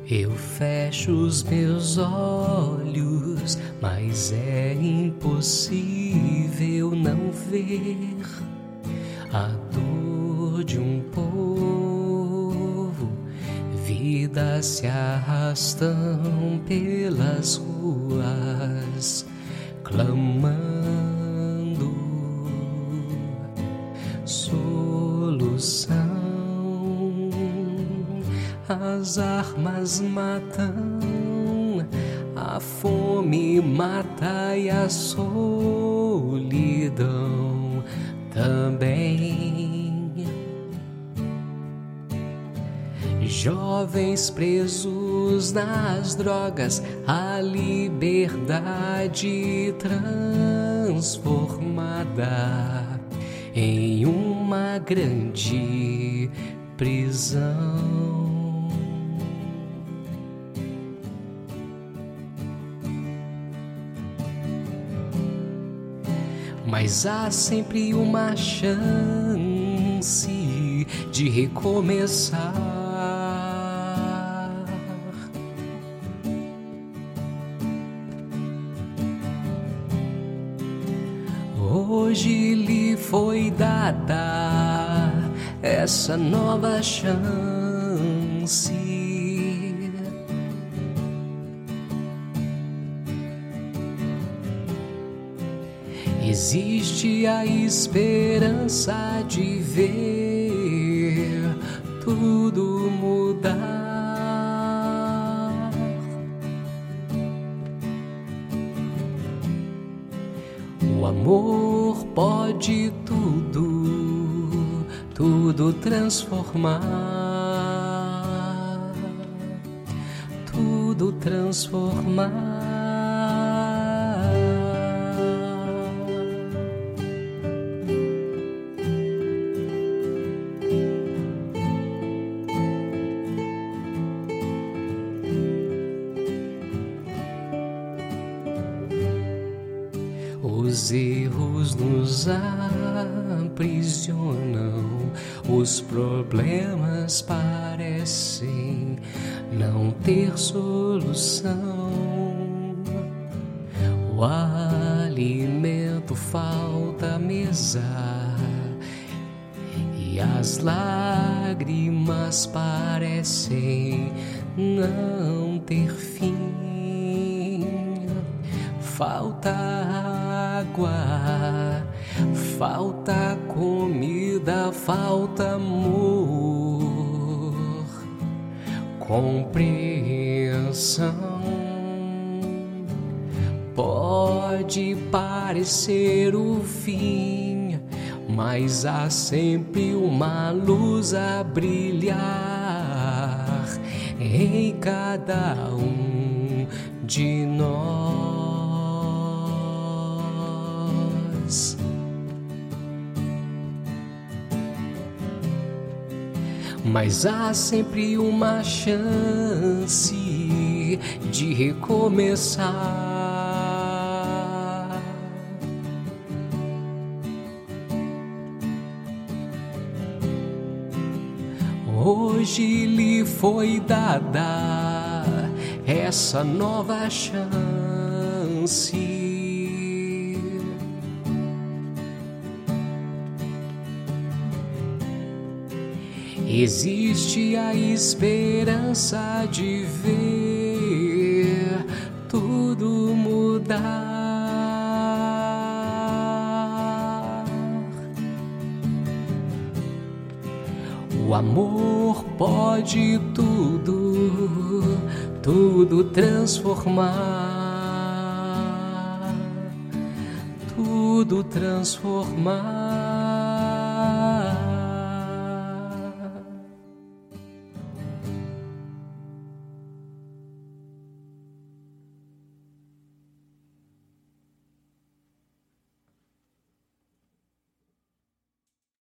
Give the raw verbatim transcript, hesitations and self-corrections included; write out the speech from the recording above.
Eu fecho os meus olhos, mas é impossível não ver a dor de um povo. Vidas se arrastam pelas ruas, clamando solução. As armas matam, a fome mata e a solidão também. Jovens presos nas drogas, a liberdade transformada em uma grande prisão. Mas há sempre uma chance de recomeçar. Hoje lhe foi dada essa nova chance. Existe a esperança de ver tudo mudar. O amor pode tudo, tudo transformar, tudo transformar. Os erros nos aprisionam, os problemas parecem não ter solução. O alimento falta à mesa e as lágrimas parecem não ter fim. Falta água, falta comida, falta amor, compreensão. Pode parecer o fim, mas há sempre uma luz a brilhar em cada um de nós. Mas há sempre uma chance de recomeçar. Hoje lhe foi dada essa nova chance. Existe a esperança de ver tudo mudar. O amor pode tudo, tudo transformar, tudo transformar.